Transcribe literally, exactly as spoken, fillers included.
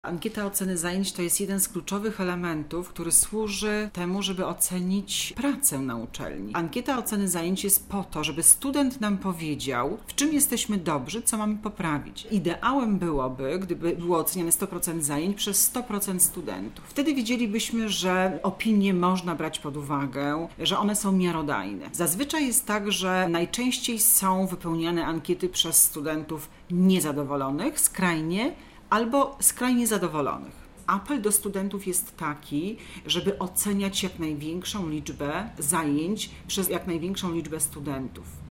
Ankieta oceny zajęć to jest jeden z kluczowych elementów, który służy temu, żeby ocenić pracę na uczelni. Ankieta oceny zajęć jest po to, żeby student nam powiedział, w czym jesteśmy dobrzy, co mamy poprawić. Ideałem byłoby, gdyby było oceniane sto procent zajęć przez sto procent studentów. Wtedy widzielibyśmy, że opinie można brać pod uwagę, że one są miarodajne. Zazwyczaj jest tak, że najczęściej są wypełniane ankiety przez studentów niezadowolonych, skrajnie, albo skrajnie zadowolonych. Apel do studentów jest taki, żeby oceniać jak największą liczbę zajęć przez jak największą liczbę studentów.